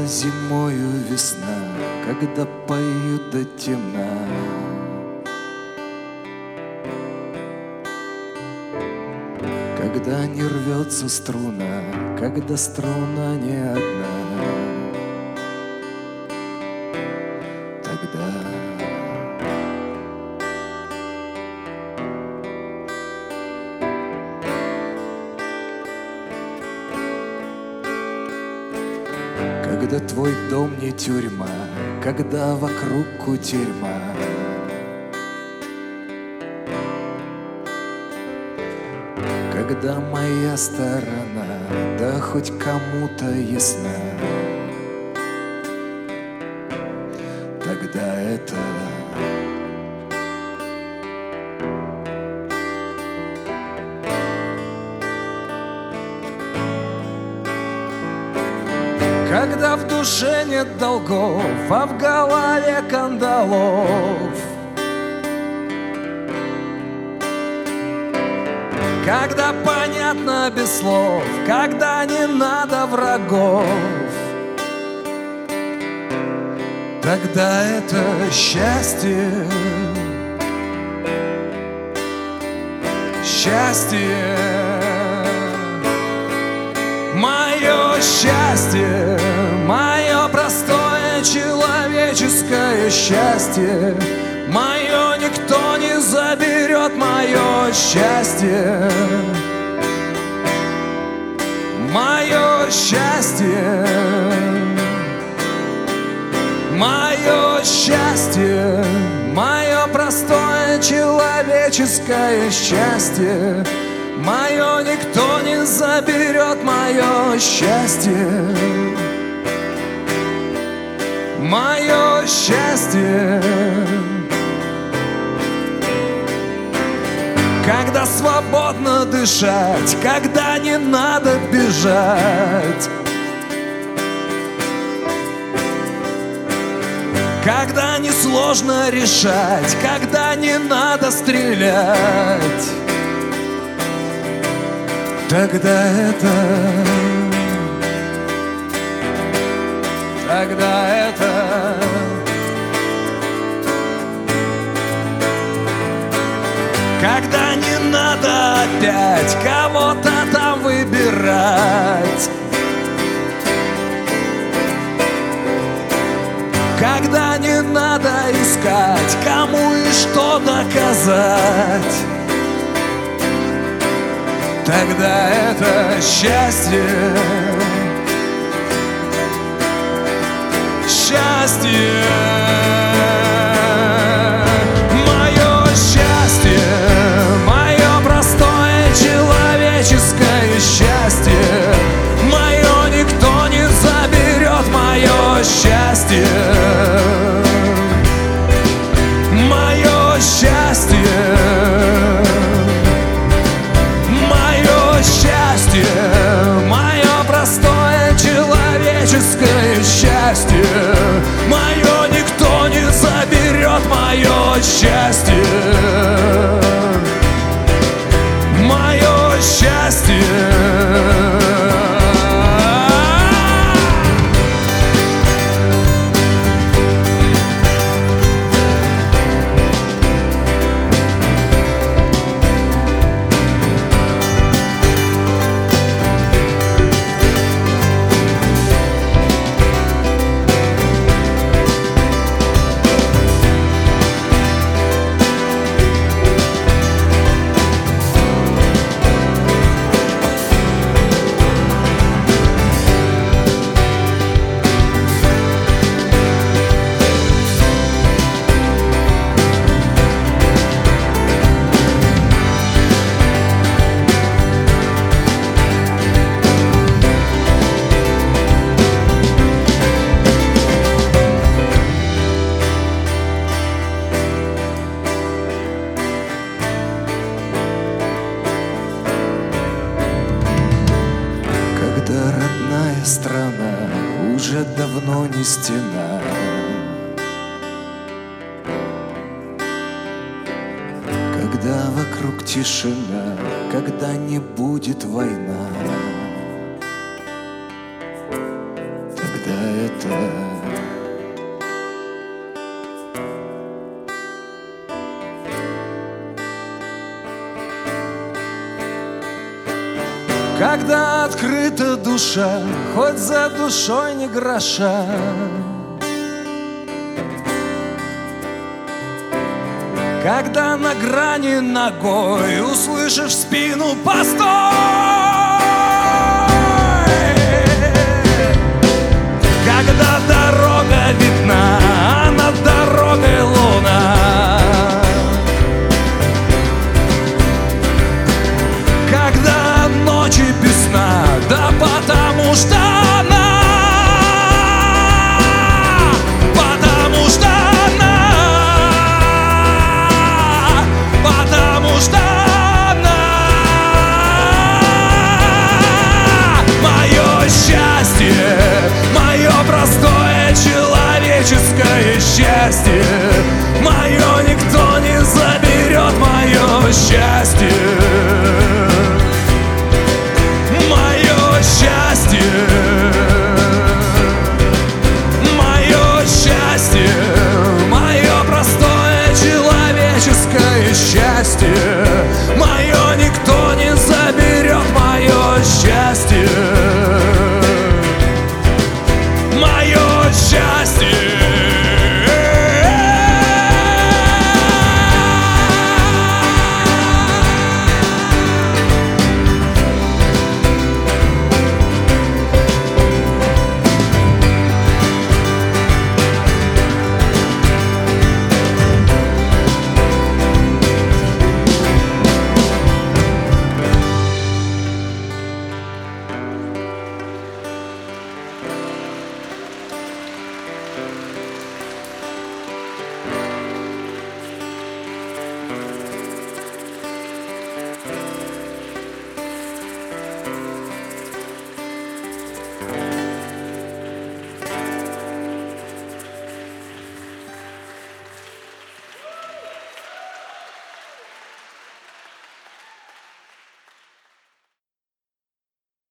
зимою весна, когда поют до темна. Когда не рвется струна, когда струна не одна, тогда когда твой дом не тюрьма, когда вокруг кутерьма, когда моя сторона, да хоть кому-то ясна, тогда это когда в душе нет долгов, а в голове кандалов, когда понятно без слов, когда не надо врагов, тогда это счастье, счастье, мое счастье, мое простое человеческое счастье. Мое никто не заберет, мое счастье, мое счастье, мое счастье, мое простое человеческое счастье. Мое никто не заберет, мое счастье, мое счастье. Когда свободно дышать, когда не надо бежать, когда несложно решать, когда не надо стрелять, тогда это когда не надо опять кого-то там выбирать, когда не надо искать, кому и что доказать, тогда это счастье, счастье. Счастье, мое никто не заберет, мое счастье, мое счастье, мое счастье, мое простое человеческое счастье, мое никто не заберет, мое счастье, мое счастье. Страна уже давно не стена, когда вокруг тишина, когда не будет война, тогда это душе. Когда открыта душа, хоть за душой не гроша, когда на грани ногой услышишь в спину «Постой!», когда дорога